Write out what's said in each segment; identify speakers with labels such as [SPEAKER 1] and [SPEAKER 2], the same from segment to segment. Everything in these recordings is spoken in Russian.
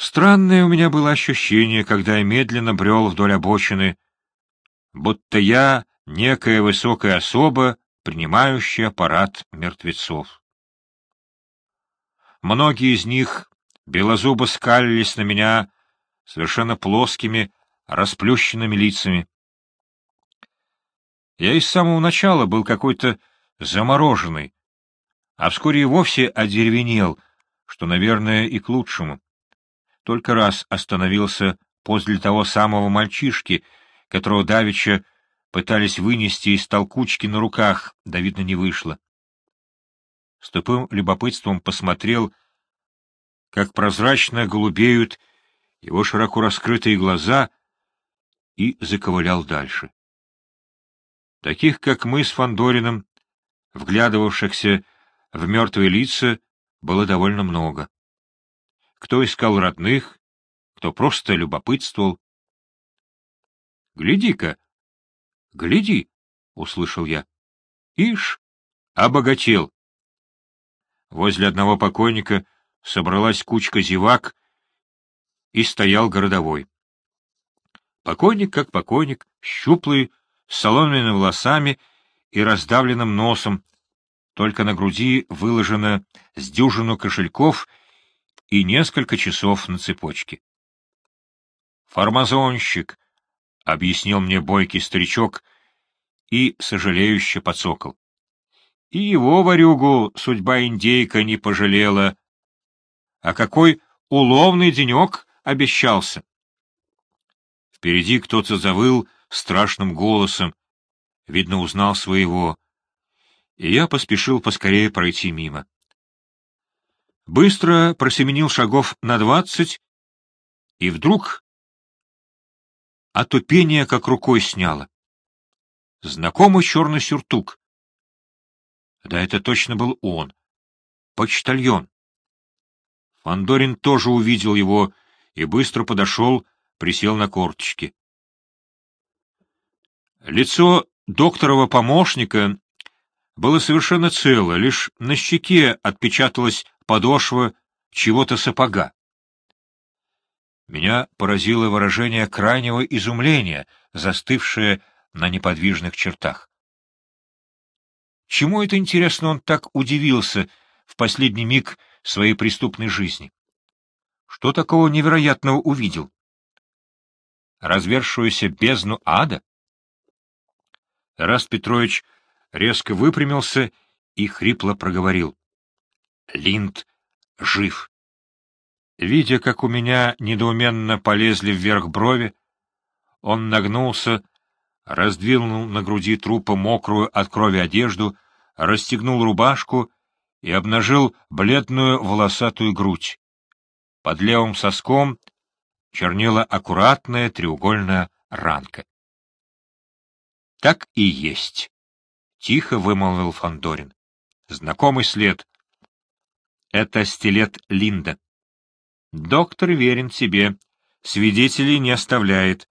[SPEAKER 1] Странное у меня было ощущение, когда я медленно брел вдоль обочины, будто я некая высокая особа, принимающая парад мертвецов. Многие из них белозубо скалились на меня совершенно плоскими, расплющенными лицами. Я и с самого начала был какой-то замороженный, а вскоре и вовсе одеревенел, что, наверное, и к лучшему. Только раз остановился возле того самого мальчишки, которого давеча пытались вынести из толкучки на руках, да, видно, не вышло. С тупым любопытством посмотрел, как прозрачно голубеют его широко раскрытые глаза, и заковылял дальше. Таких, как мы с Фандориным, вглядывавшихся в мертвые лица, было довольно много. Кто искал родных, кто просто любопытствовал. — Гляди-ка, гляди! — услышал я. — Ишь, обогател! Возле одного покойника собралась кучка зевак, и стоял городовой. Покойник как покойник, щуплый, с соломенными волосами и раздавленным носом, только на груди выложено с дюжину кошельков и несколько часов на цепочке. «Фармазонщик», — объяснил мне бойкий старичок и сожалеюще подсокол. И его, ворюгу, судьба индейка не пожалела. А какой уловный денек обещался! Впереди кто-то завыл страшным голосом, видно, узнал своего, и я поспешил поскорее пройти мимо. Быстро просеменил шагов на 20, и вдруг отупение как рукой сняло. Знакомый черный сюртук. Да, это точно был он, почтальон. Фандорин тоже увидел его и быстро подошел, присел на корточки. Лицо докторова помощника было совершенно цело, лишь на щеке отпечаталась подошва чего-то сапога. Меня поразило выражение крайнего изумления, застывшее на неподвижных чертах. Чему это, интересно, он так удивился в последний миг своей преступной жизни? Что такого невероятного увидел? Развершуюся бездну ада? Эраст Петрович резко выпрямился и хрипло проговорил: — Линд жив. Видя, как у меня недоуменно полезли вверх брови, он нагнулся, раздвинул на груди трупа мокрую от крови одежду, расстегнул рубашку и обнажил бледную волосатую грудь. Под левым соском чернела аккуратная треугольная ранка. — Так и есть, — тихо вымолвил Фандорин. — Знакомый след. Это стилет Линда. Доктор верен себе, свидетелей не оставляет.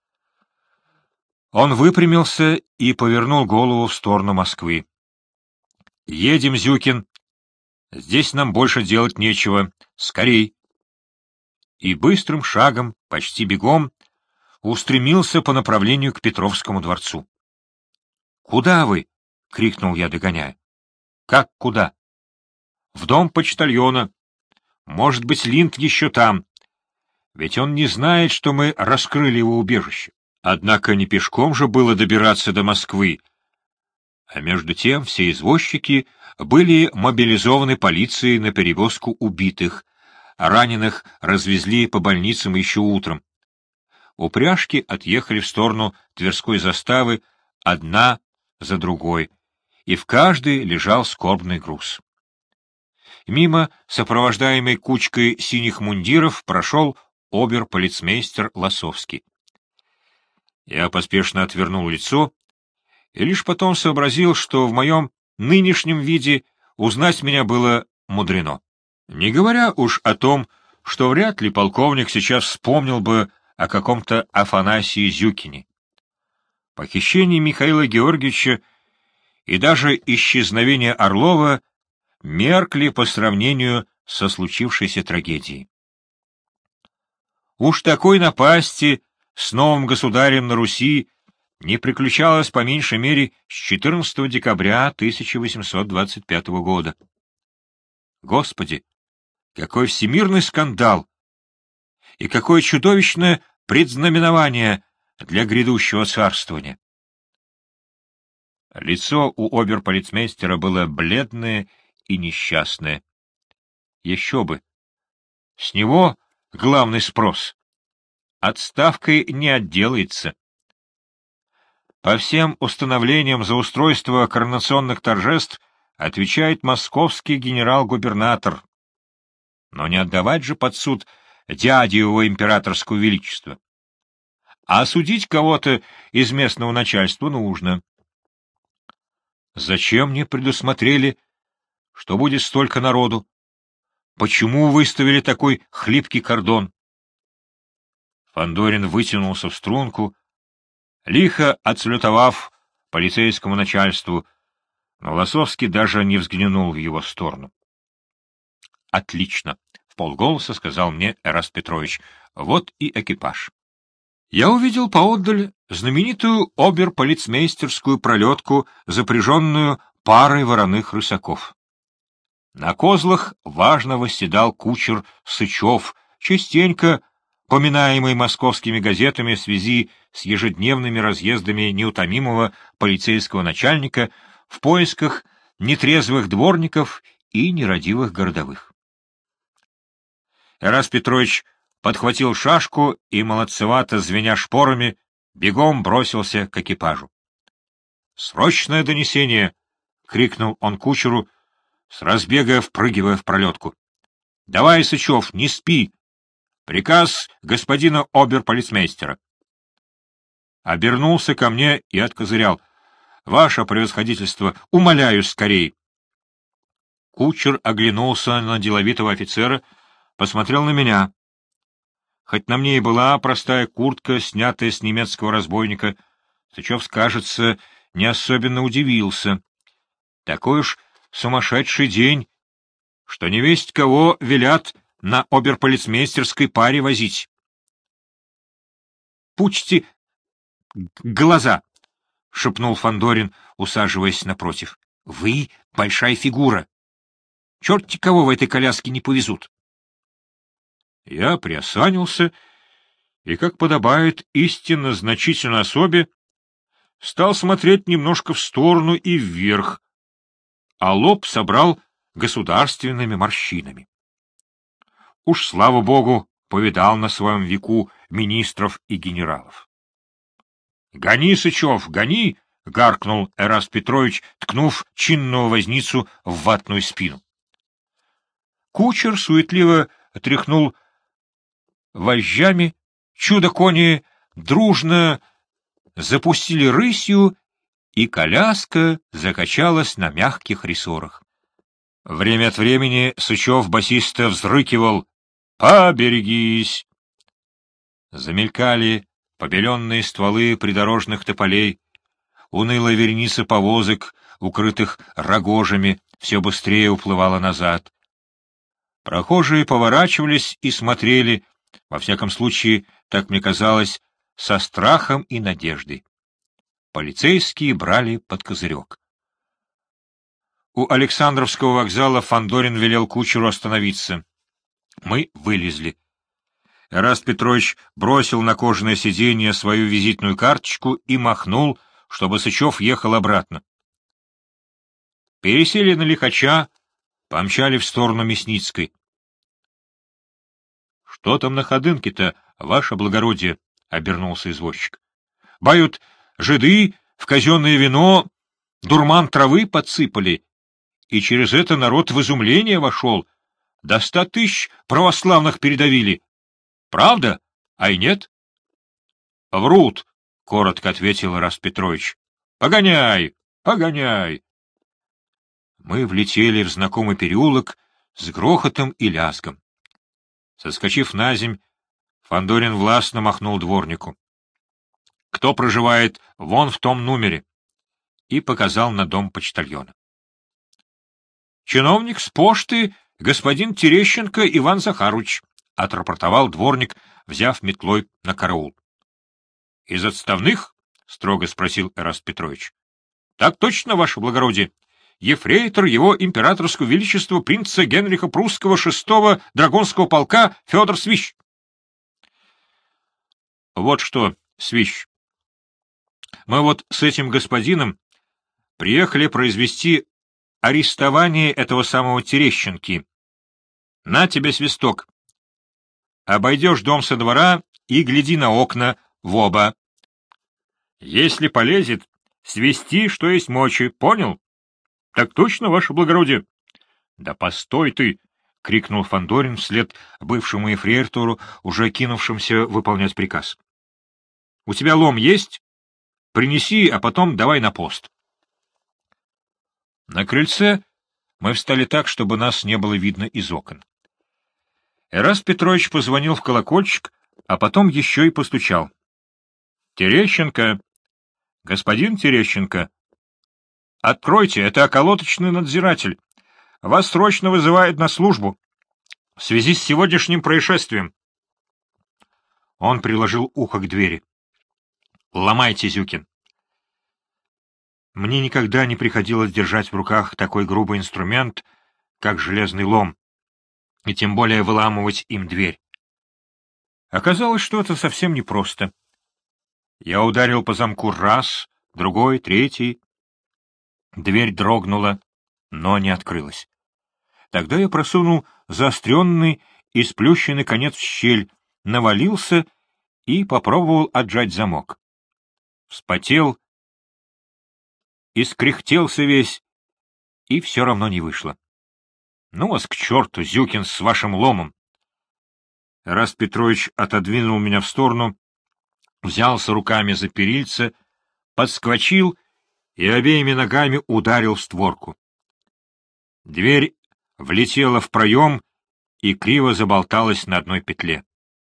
[SPEAKER 1] Он выпрямился и повернул голову в сторону Москвы. — Едем, Зюкин. Здесь нам больше делать нечего. Скорей! И быстрым шагом, почти бегом, устремился по направлению к Петровскому дворцу. — Куда вы? — крикнул я, догоняя. — Как куда? — В дом почтальона. Может быть, Линд еще там. Ведь он не знает, что мы раскрыли его убежище. Однако не пешком же было добираться до Москвы. А между тем все извозчики были мобилизованы полицией на перевозку убитых, а раненых развезли по больницам еще утром. Упряжки отъехали в сторону Тверской заставы одна за другой, и в каждой лежал скорбный груз. Мимо, сопровождаемой кучкой синих мундиров, прошел обер-полицмейстер Лосовский. Я поспешно отвернул лицо и лишь потом сообразил, что в моем нынешнем виде узнать меня было мудрено. Не говоря уж о том, что вряд ли полковник сейчас вспомнил бы о каком-то Афанасии Зюкине. Похищение Михаила Георгиевича и даже исчезновение Орлова меркли по сравнению со случившейся трагедией. Уж такой напасти с новым государем на Руси не приключалось по меньшей мере с 14 декабря 1825 года. Господи, какой всемирный скандал! И какое чудовищное предзнаменование для грядущего царствования! Лицо у оберполицмейстера было бледное и несчастное. Еще бы! С него главный спрос. Отставкой не отделается. По всем установлениям за устройство коронационных торжеств отвечает московский генерал-губернатор. Но не отдавать же под суд дяде его императорского величества. А осудить кого-то из местного начальства нужно. Зачем не предусмотрели, что будет столько народу? Почему выставили такой хлипкий кордон? Фандорин вытянулся в струнку, лихо отсалютовав полицейскому начальству, но Лосовский даже не взглянул в его сторону. — Отлично! — вполголоса сказал мне Эраст Петрович. — Вот и экипаж. Я увидел поотдаль знаменитую оберполицмейстерскую пролетку, запряженную парой вороных рысаков. На козлах важно восседал кучер Сычев, частенько поминаемый московскими газетами в связи с ежедневными разъездами неутомимого полицейского начальника в поисках нетрезвых дворников и нерадивых городовых. Эраст Петрович подхватил шашку и, молодцевато звеня шпорами, бегом бросился к экипажу. — Срочное донесение! — крикнул он кучеру, с разбега впрыгивая в пролетку. — Давай, Сычев, не спи! Приказ господина оберполицмейстера. Обернулся ко мне и откозырял. — Ваше превосходительство, умоляю скорей! Кучер оглянулся на деловитого офицера, посмотрел на меня. Хоть на мне и была простая куртка, снятая с немецкого разбойника, Сычев, кажется, не особенно удивился. Такой уж сумасшедший день, что невесть кого велят на оберполицмейстерской паре возить. — Пучьте глаза! — шепнул Фандорин, усаживаясь напротив. — Вы большая фигура. Черт-те кого в этой коляске не повезут. Я приосанился и, как подобает истинно значительной особе, стал смотреть немножко в сторону и вверх, а лоб собрал государственными морщинами. Уж, слава богу, повидал на своем веку министров и генералов. — Гони, Сычев, гони! — гаркнул Эраст Петрович, ткнув чинного возницу в ватную спину. Кучер суетливо тряхнул вожжами, чудо-кони дружно запустили рысью, и коляска закачалась на мягких рессорах. Время от времени Сычев басиста взрыкивал: «Поберегись!» Замелькали побеленные стволы придорожных тополей, унылая вереница повозок, укрытых рогожами, все быстрее уплывала назад. Прохожие поворачивались и смотрели, во всяком случае, так мне казалось, со страхом и надеждой. Полицейские брали под козырек. У Александровского вокзала Фандорин велел кучеру остановиться. Мы вылезли. Эраст Петрович бросил на кожаное сиденье свою визитную карточку и махнул, чтобы Сычев ехал обратно. Пересели на лихача, помчали в сторону Мясницкой. — Что там на ходынке-то, ваше благородие? — обернулся извозчик. — Бают, жиды в казенное вино дурман травы подсыпали, и через это народ в изумление вошел. До 100 000 православных передавили. Правда? Ай нет? — Врут, — коротко ответил Эраст Петрович. — Погоняй, погоняй. Мы влетели в знакомый переулок с грохотом и лязгом. Соскочив наземь, Фандорин властно махнул дворнику. — Кто проживает вон в том номере? И показал на дом почтальона. — Чиновник с почты, господин Терещенко Иван Захарович, — отрапортовал дворник, взяв метлой на караул. — Из отставных? — строго спросил Эраст Петрович. — Так точно, ваше благородие. Ефрейтор его императорского величества принца Генриха Прусского VI Драгунского полка Федор Свищ. — Вот что, Свищ, мы вот с этим господином приехали произвести арестование этого самого Терещенки. На тебе свисток. Обойдешь дом со двора и гляди на окна в оба. Если полезет, свисти, что есть мочи, понял? — Так точно, ваше благородие. — Да постой ты! — крикнул Фандорин вслед бывшему ефрейтору, уже кинувшимся выполнять приказ. — У тебя лом есть? Принеси, а потом давай на пост. На крыльце мы встали так, чтобы нас не было видно из окон. Эраст Петрович позвонил в колокольчик, а потом еще и постучал. — Терещенко! Господин Терещенко! Откройте, это околоточный надзиратель. Вас срочно вызывают на службу в связи с сегодняшним происшествием. Он приложил ухо к двери. — Ломайте, Зюкин. Мне никогда не приходилось держать в руках такой грубый инструмент, как железный лом, и тем более выламывать им дверь. Оказалось, что это совсем непросто. Я ударил по замку раз, другой, третий. Дверь дрогнула, но не открылась. Тогда я просунул заостренный и сплющенный конец в щель, навалился и попробовал отжать замок. Вспотел и скряхтелся весь, и все равно не вышло. Ну вас к черту, Зюкин, с вашим ломом! Эраст Петрович отодвинул меня в сторону, взялся руками за перильце, подскочил и обеими ногами ударил в створку. Дверь влетела в проем и криво заболталась на одной петле.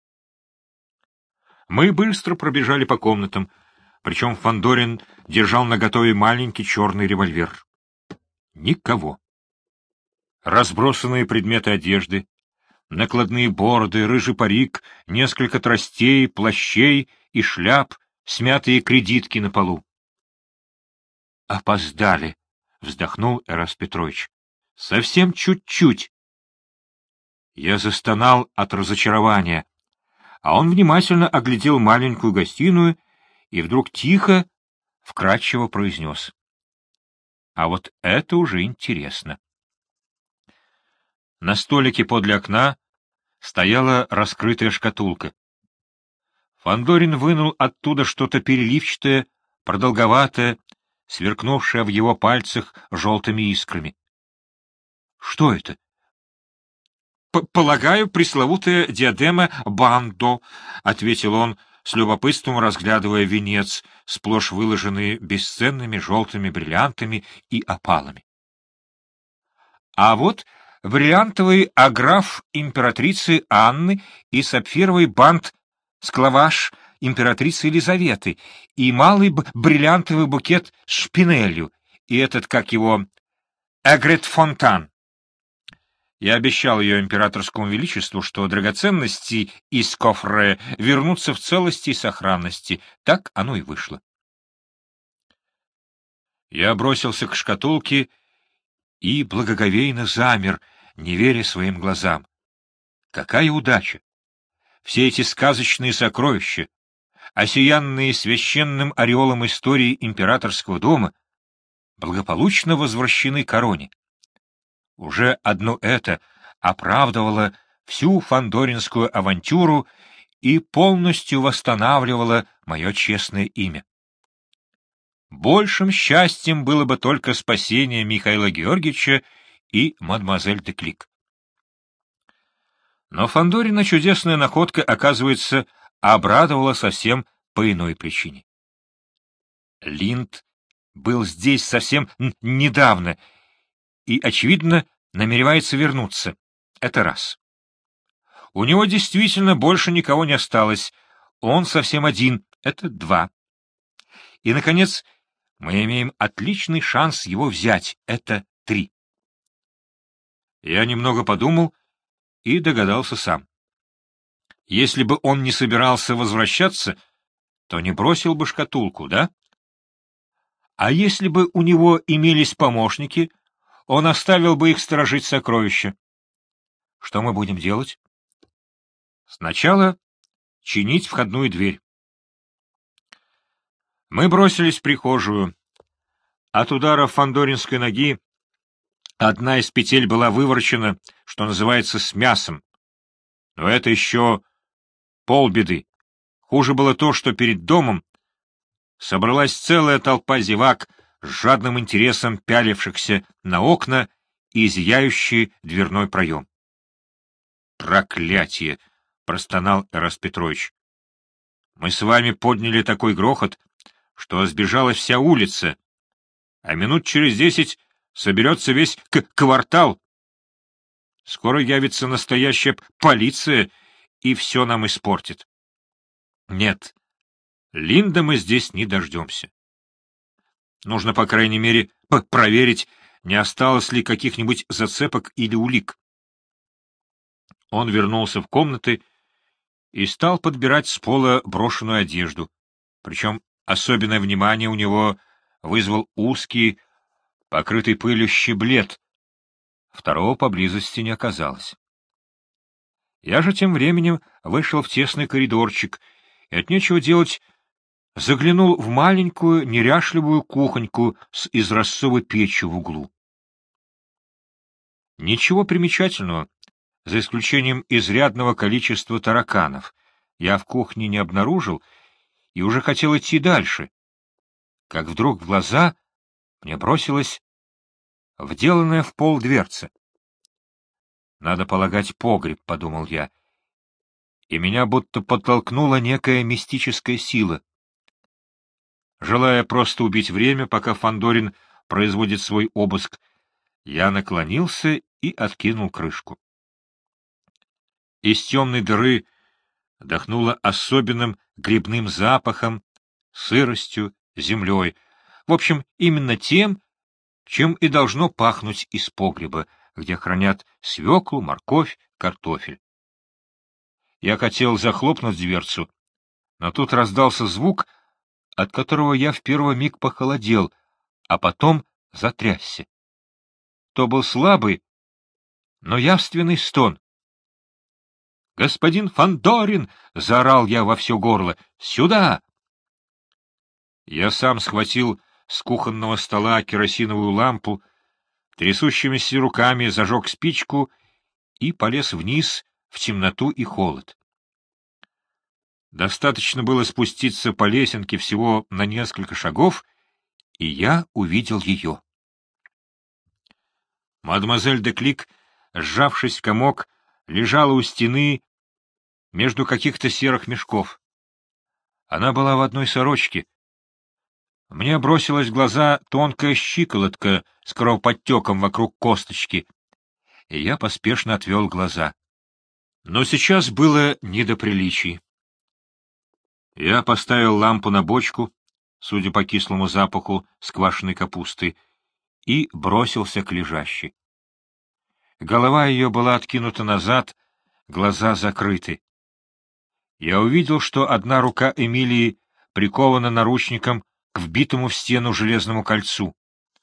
[SPEAKER 1] Мы быстро пробежали по комнатам, причем Фандорин держал наготове маленький черный револьвер. Никого. Разбросанные предметы одежды, накладные бороды, рыжий парик, несколько тростей, плащей и шляп, смятые кредитки на полу. «Опоздали», — вздохнул Эраст Петрович. «Совсем чуть-чуть». Я застонал от разочарования, а он внимательно оглядел маленькую гостиную и вдруг тихо, вкрадчиво произнес: «А вот это уже интересно». На столике подле окна стояла раскрытая шкатулка. Фандорин вынул оттуда что-то переливчатое, продолговатое, сверкнувшее в его пальцах желтыми искрами. — Что это? — Полагаю, пресловутая диадема Бандо, — ответил он, с любопытством разглядывая венец, сплошь выложенный бесценными желтыми бриллиантами и опалами. — А вот бриллиантовый аграф императрицы Анны и сапфировый бант склаваш императрицы Елизаветы и малый бриллиантовый букет с шпинелью, и этот, как его, Эгрет-фонтан. Я обещал ее императорскому величеству, что драгоценности из кофре вернутся в целости и сохранности. Так оно и вышло. Я бросился к шкатулке и благоговейно замер, не веря своим глазам. Какая удача! Все эти сказочные сокровища, осиянные священным ореолом истории императорского дома, благополучно возвращены короне. Уже одно это оправдывало всю фандоринскую авантюру и полностью восстанавливало мое честное имя. Большим счастьем было бы только спасение Михаила Георгиевича и мадемуазель де Клик. Но Фандорина чудесная находка, оказывается, обрадовала совсем по иной причине. Линд был здесь совсем недавно и, очевидно, намеревается вернуться. Это раз. У него действительно больше никого не осталось. Он совсем один. Это два. И, наконец, мы имеем отличный шанс его взять. Это три. Я немного подумал и догадался сам. Если бы он не собирался возвращаться, то не бросил бы шкатулку, да? А если бы у него имелись помощники, он оставил бы их сторожить сокровища. Что мы будем делать? Сначала чинить входную дверь. Мы бросились в прихожую. От удара фандоринской ноги одна из петель была выворочена, что называется, с мясом. Но это еще полбеды. Хуже было то, что перед домом собралась целая толпа зевак с жадным интересом пялившихся на окна и зияющий дверной проем. «Проклятие!» — простонал Эраст Петрович. «Мы с вами подняли такой грохот, что сбежалась вся улица, а минут через 10 соберется весь квартал. Скоро явится настоящая полиция и все нам испортит. Нет, Линда мы здесь не дождемся. Нужно, по крайней мере, проверить, не осталось ли каких-нибудь зацепок или улик». Он вернулся в комнаты и стал подбирать с пола брошенную одежду, причем особенное внимание у него вызвал узкий, покрытый пылью щеблет. Второго поблизости не оказалось. Я же тем временем вышел в тесный коридорчик и от нечего делать заглянул в маленькую неряшливую кухоньку с изразцовой печью в углу. Ничего примечательного, за исключением изрядного количества тараканов, я в кухне не обнаружил и уже хотел идти дальше, как вдруг в глаза мне бросилась вделанная в пол дверца. «Надо полагать, погреб», — подумал я, и меня будто подтолкнула некая мистическая сила. Желая просто убить время, пока Фандорин производит свой обыск, я наклонился и откинул крышку. Из темной дыры дохнуло особенным грибным запахом, сыростью, землей. В общем, именно тем, чем и должно пахнуть из погреба, где хранят свеклу, морковь, картофель. Я хотел захлопнуть дверцу, но тут раздался звук, от которого я в первый миг похолодел, а потом затрясся. То был слабый, но явственный стон. «Господин Фандорин!» — заорал я во все горло. «Сюда!» Я сам схватил с кухонного стола керосиновую лампу, трясущимися руками зажег спичку и полез вниз в темноту и холод. Достаточно было спуститься по лесенке всего на несколько шагов, и я увидел ее. Мадемуазель де Клик, сжавшись в комок, лежала у стены между каких-то серых мешков. Она была в одной сорочке. Мне бросилась в глаза тонкая щиколотка с кровоподтеком вокруг косточки, и я поспешно отвел глаза. Но сейчас было не до приличий. Я поставил лампу на бочку, судя по кислому запаху сквашенной капусты, и бросился к лежащей. Голова ее была откинута назад, глаза закрыты. Я увидел, что одна рука Эмилии прикована наручником к вбитому в стену железному кольцу.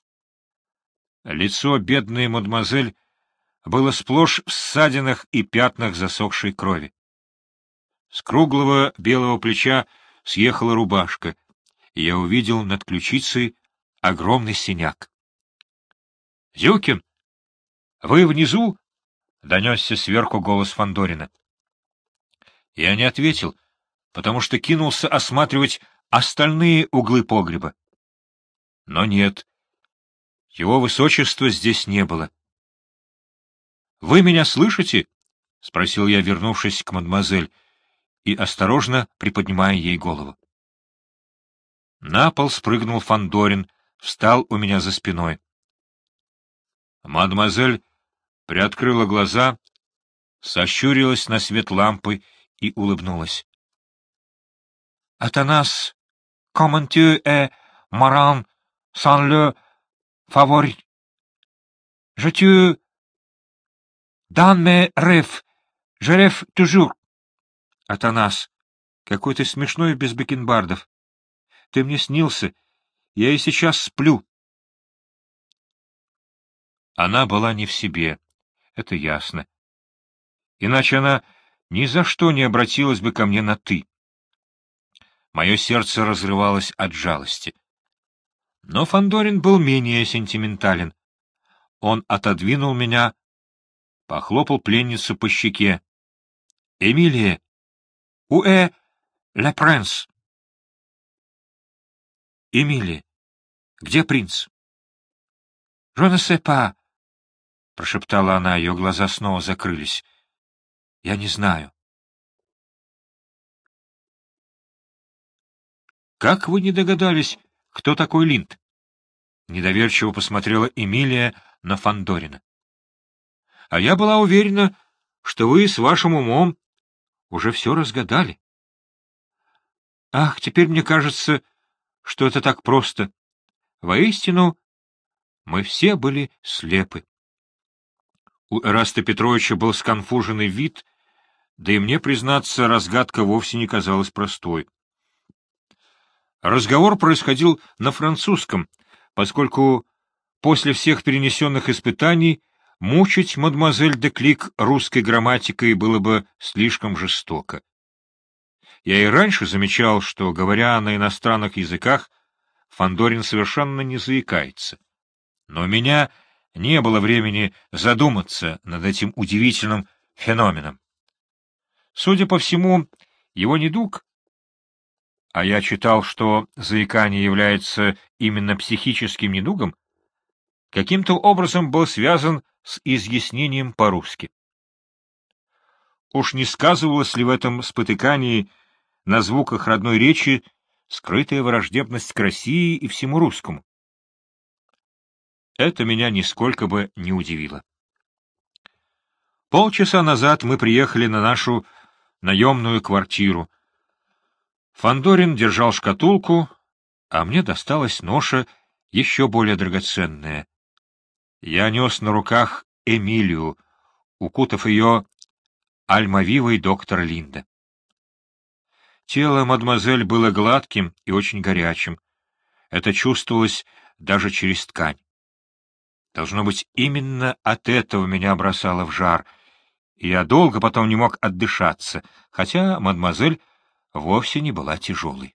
[SPEAKER 1] Лицо бедной мадемуазель было сплошь в ссадинах и пятнах засохшей крови. С круглого белого плеча съехала рубашка, и я увидел над ключицей огромный синяк. — Зюкин, вы внизу? — донесся сверху голос Фандорина. Я не ответил, потому что кинулся осматривать остальные углы погреба. Но нет, его высочества здесь не было. — Вы меня слышите? — спросил я, вернувшись к мадемуазель и осторожно приподнимая ей голову. На пол спрыгнул Фандорин, встал у меня за спиной. Мадемуазель приоткрыла глаза, сощурилась на свет лампы и улыбнулась. — Атанас, comment tu es marrant sans le favori? Je te dans mes rêves, je rêve toujours.
[SPEAKER 2] Атанас, какой ты смешной без бакенбардов. Ты мне снился, я и сейчас сплю. Она была не в себе, это ясно. Иначе она ни за что не обратилась бы ко мне на «ты». Мое сердце разрывалось от жалости. Но Фандорин был менее сентиментален. Он отодвинул меня, похлопал пленницу по щеке. — Эмилия, уэ ля принц? — Эмилия, где принц? — Je ne sais pas, — прошептала она, ее глаза снова закрылись. — Я не знаю. — Как вы не догадались, кто такой Линд? Недоверчиво посмотрела Эмилия на Фандорина. — А я была уверена, что вы с вашим умом уже все разгадали. Ах, теперь мне кажется, что это так просто. Воистину, мы все были слепы. У Эраста Петровича был сконфуженный вид, да и мне, признаться, разгадка вовсе не казалась простой. Разговор происходил на французском, поскольку после всех перенесенных испытаний мучить мадемуазель де Клик русской грамматикой было бы слишком жестоко. Я и раньше замечал, что, говоря на иностранных языках, Фандорин совершенно не заикается. Но у меня не было времени задуматься над этим удивительным феноменом. Судя по всему, его недуг, а я читал, что заикание является именно психическим недугом, каким-то образом был связан с изъяснением по-русски. Уж не сказывалось ли в этом спотыкании на звуках родной речи скрытая враждебность к России и всему русскому? Это меня нисколько бы не удивило. Полчаса назад мы приехали на нашу наемную квартиру. Фандорин держал шкатулку, а мне досталась ноша еще более драгоценная. Я нес на руках Эмилию, укутав ее альмавивой доктора Линда. Тело мадемуазель было гладким и очень горячим. Это чувствовалось даже через ткань. Должно быть, именно от этого меня бросало в жар, и я долго потом не мог отдышаться, хотя мадемуазель вовсе не была тяжелой.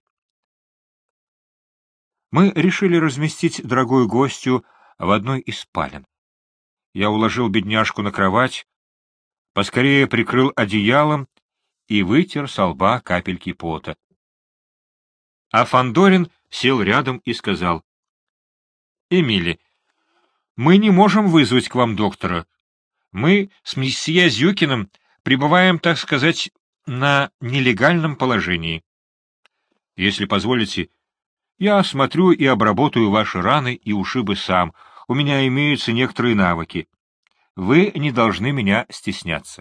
[SPEAKER 2] Мы решили разместить дорогую гостью в одной из спален. Я уложил бедняжку на кровать, поскорее прикрыл одеялом и вытер со лба капельки пота. А Фандорин сел рядом и сказал: — Эмили, мы не можем вызвать к вам доктора. Мы с месье Зюкиным пребываем, так сказать, на нелегальном положении. Если позволите, я осмотрю и обработаю ваши раны и ушибы сам. У меня имеются некоторые навыки. Вы не должны меня стесняться.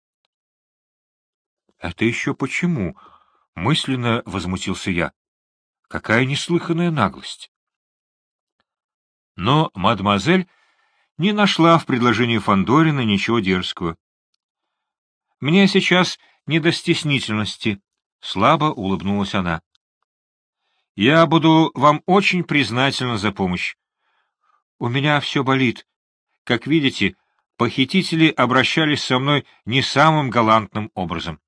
[SPEAKER 2] — Это еще почему? — мысленно возмутился я. — Какая неслыханная наглость! Но мадемуазель не нашла в предложении Фандорина ничего дерзкого. — Мне сейчас не до стеснительности, — слабо улыбнулась она. — Я буду вам очень признательна за помощь. У меня все болит. Как видите, похитители обращались со мной не самым галантным образом.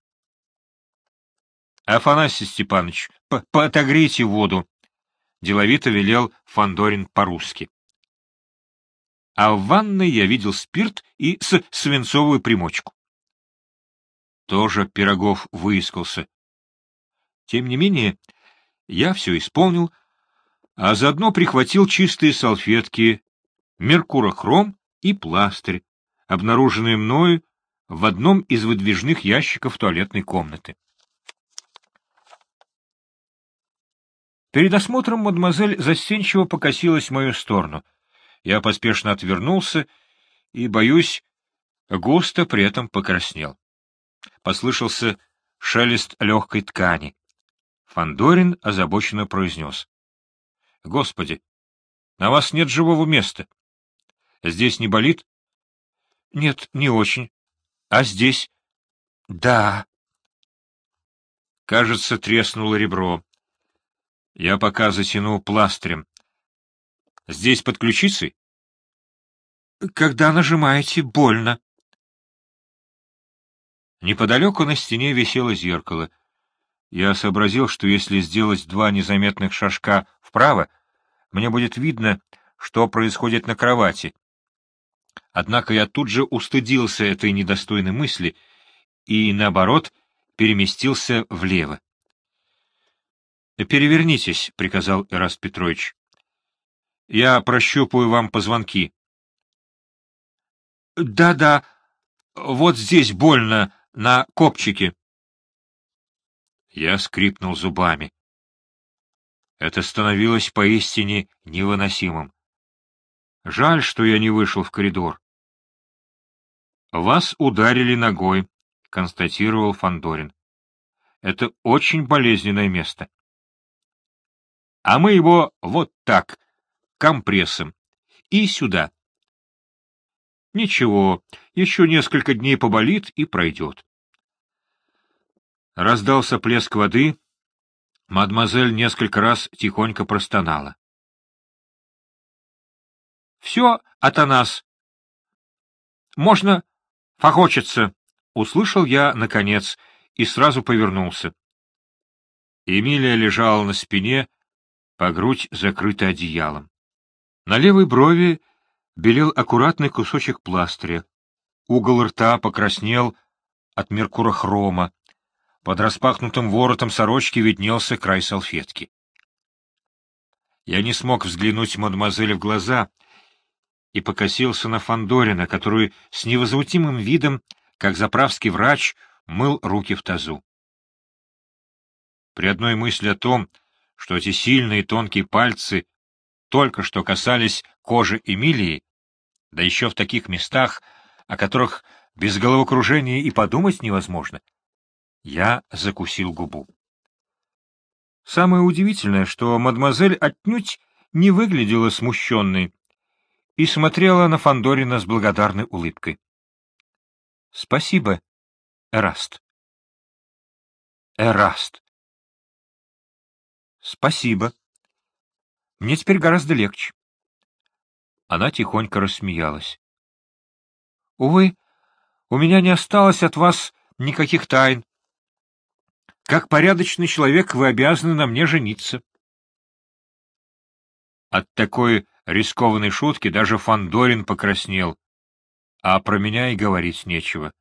[SPEAKER 2] — Афанасий Степанович, отогрейте воду, — деловито велел Фандорин по-русски. А в ванной я видел спирт и свинцовую примочку. Тоже Пирогов выискался. Тем не менее, я все исполнил, а заодно прихватил чистые салфетки, меркурохром и пластырь, обнаруженные мною в одном из выдвижных ящиков туалетной комнаты. Перед осмотром мадемуазель застенчиво покосилась в мою сторону. Я поспешно отвернулся и, боюсь, густо при этом покраснел. Послышался шелест легкой ткани. Фандорин озабоченно произнес: — Господи, на вас нет живого места. Здесь не болит? — Нет, не очень. — А здесь? — Да.
[SPEAKER 1] Кажется, треснуло ребро. Я пока затяну пластырем. Здесь под ключицей?
[SPEAKER 2] Когда нажимаете, больно.
[SPEAKER 1] Неподалеку на стене висело зеркало. Я сообразил, что если сделать 2 незаметных шажка вправо, мне будет видно, что происходит на кровати. Однако я тут же устыдился этой недостойной мысли и, наоборот, переместился влево. — Перевернитесь, — приказал Эраст Петрович. — Я прощупаю вам позвонки. —
[SPEAKER 2] Да-да, вот здесь больно, на копчике.
[SPEAKER 1] Я скрипнул зубами. Это становилось поистине невыносимым. Жаль, что я не вышел в коридор. — Вас ударили ногой, — констатировал Фандорин. — Это очень болезненное место. — А мы его вот так, компрессом, и сюда. — Ничего, еще несколько дней поболит и пройдет. Раздался плеск воды. Мадемуазель несколько раз тихонько простонала. — Все, Атанас. Можно фохочется, — услышал я, наконец, и сразу повернулся. Эмилия лежала на спине, по грудь закрыта одеялом. На левой брови белел аккуратный кусочек пластыря. Угол рта покраснел от меркурохрома. Под распахнутым воротом сорочки виднелся край салфетки. Я не смог взглянуть мадемуазели в глаза и покосился на Фандорина, который с невозмутимым видом, как заправский врач, мыл руки в тазу. При одной мысли о том, что эти сильные тонкие пальцы только что касались кожи Эмилии, да еще в таких местах, о которых без головокружения и подумать невозможно, я закусил губу. Самое удивительное, что мадемуазель отнюдь не выглядела смущенной и смотрела на Фандорина с благодарной улыбкой. — Спасибо, Эраст. — Эраст. — Спасибо. Мне теперь гораздо легче. Она тихонько рассмеялась. — Увы, у меня не осталось от вас никаких тайн. Как порядочный человек вы обязаны на мне жениться. От такой рискованной шутки даже Фандорин покраснел, а про меня и говорить нечего.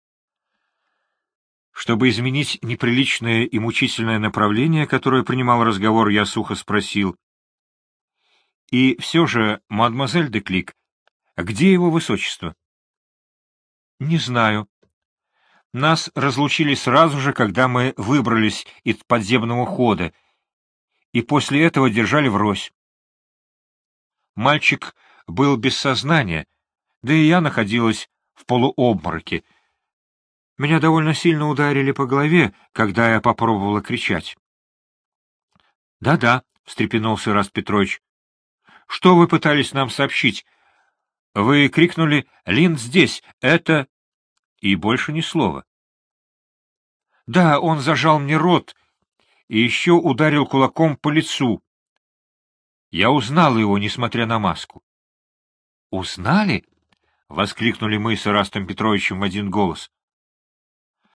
[SPEAKER 1] Чтобы изменить неприличное и мучительное направление, которое принимал разговор, я сухо спросил. — И все же, мадемуазель де Клик, где его высочество? — Не знаю. Нас разлучили сразу же, когда мы выбрались из подземного хода, и после этого держали врозь. Мальчик был без сознания, да и я находилась в полуобмороке. Меня довольно сильно ударили по голове, когда я попробовала кричать. «Да-да», — встрепенулся Эраст Петрович. «Что вы пытались нам сообщить? Вы крикнули «Линд здесь! Это...» И больше ни слова. Да, он зажал мне рот и еще ударил кулаком по лицу. Я узнал его, несмотря на маску. — Узнали? — воскликнули мы с Эрастом Петровичем в один голос.